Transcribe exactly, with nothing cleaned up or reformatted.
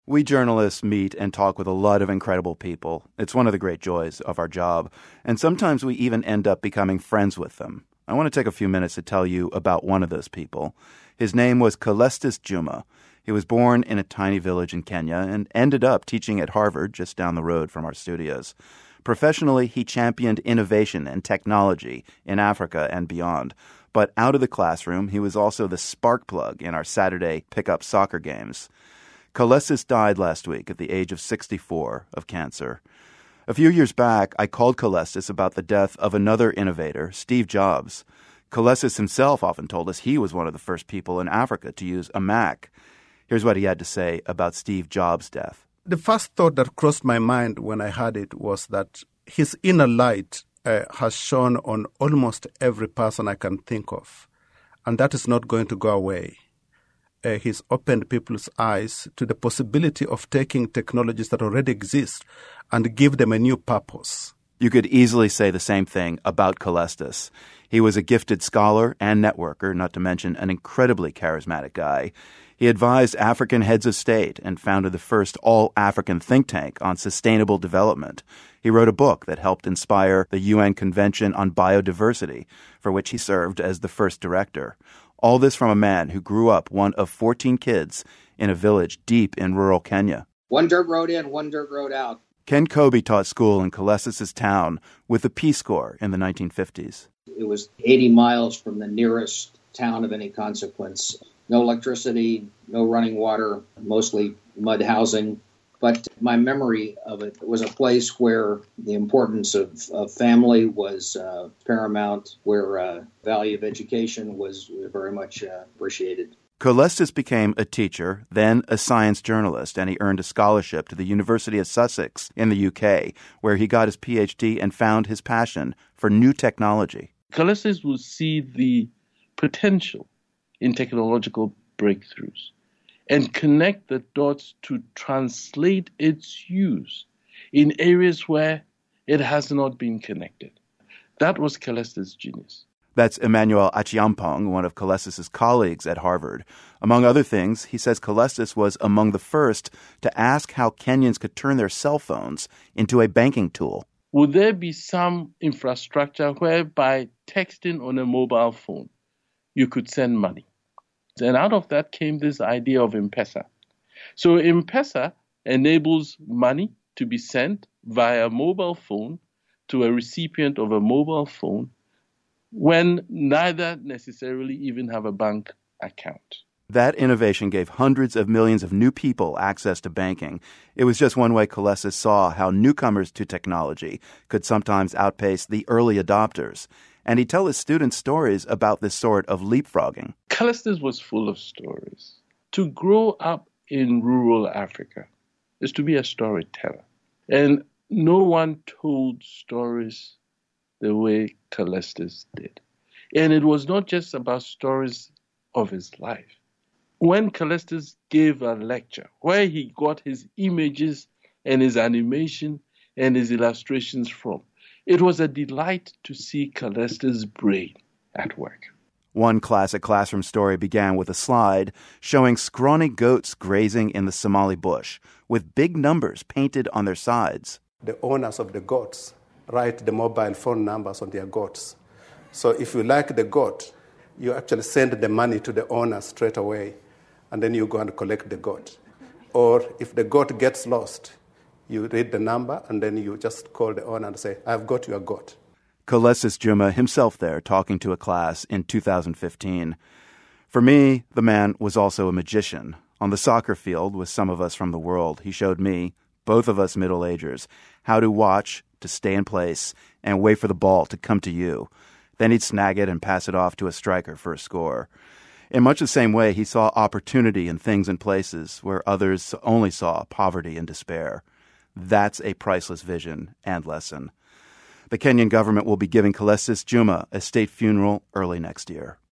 We journalists meet and talk with a lot of incredible people. It's one of the great joys of our job. And sometimes we even end up becoming friends with them. I want to take a few minutes to tell you about one of those people. His name was Calestis Juma. He was born in a tiny village in Kenya and ended up teaching at Harvard just down the road from our studios. Professionally, he championed innovation and technology in Africa and beyond. But out of the classroom, he was also the spark plug in our Saturday pickup soccer games. Calestis died last week at the age of sixty-four of cancer. A few years back, I called Calestis about the death of another innovator, Steve Jobs. Calestis himself often told us he was one of the first people in Africa to use a Mac. Here's what he had to say about Steve Jobs' death. The first thought that crossed my mind when I heard it was that his inner light uh, has shone on almost every person I can think of, and that is not going to go away. Uh, he's opened people's eyes to the possibility of taking technologies that already exist and give them a new purpose. You could easily say the same thing about Calestis. He was a gifted scholar and networker, not to mention an incredibly charismatic guy. He advised African heads of state and founded the first all-African think tank on sustainable development. He wrote a book that helped inspire the U N Convention on Biodiversity, for which he served as the first director. All this from a man who grew up one of fourteen kids in a village deep in rural Kenya. One dirt road in, one dirt road out. Ken Kobe taught school in Calestis' town with the Peace Corps in the nineteen fifties. It was eighty miles from the nearest town of any consequence. No electricity, no running water, mostly mud housing. But my memory of it was a place where the importance of, of family was uh, paramount, where uh, value of education was very much uh, appreciated. Calestis became a teacher, then a science journalist, and he earned a scholarship to the University of Sussex in the U K, where he got his P H D and found his passion for new technology. Calestis will see the potential in technological breakthroughs and connect the dots to translate its use in areas where it has not been connected. That was Calestis' genius. That's Emmanuel Achiampong, one of Calestis' colleagues at Harvard. Among other things, he says Calestis was among the first to ask how Kenyans could turn their cell phones into a banking tool. Would there be some infrastructure whereby texting on a mobile phone, you could send money? And out of that came this idea of M-Pesa. So M-Pesa enables money to be sent via mobile phone to a recipient of a mobile phone when neither necessarily even have a bank account. That innovation gave hundreds of millions of new people access to banking. It was just one way Calestis saw how newcomers to technology could sometimes outpace the early adopters. And he'd tell his students stories about this sort of leapfrogging. Calestis was full of stories. To grow up in rural Africa is to be a storyteller. And no one told stories the way Calestis did. And it was not just about stories of his life. When Calestis gave a lecture where he got his images and his animation and his illustrations from, it was a delight to see Calestis' brain at work. One classic classroom story began with a slide showing scrawny goats grazing in the Somali bush with big numbers painted on their sides. The owners of the goats write the mobile phone numbers on their goats. So if you like the goat, you actually send the money to the owner straight away, and then you go and collect the goat. Or if the goat gets lost, you read the number, and then you just call the owner and say, I've got your goat. Calestis Juma himself there talking to a class in two thousand fifteen. For me, the man was also a magician. On the soccer field with some of us from the world, he showed me, both of us middle-agers, how to watch, to stay in place, and wait for the ball to come to you. Then he'd snag it and pass it off to a striker for a score. In much the same way, he saw opportunity in things and places where others only saw poverty and despair. That's a priceless vision and lesson. The Kenyan government will be giving Calestis Juma a state funeral early next year.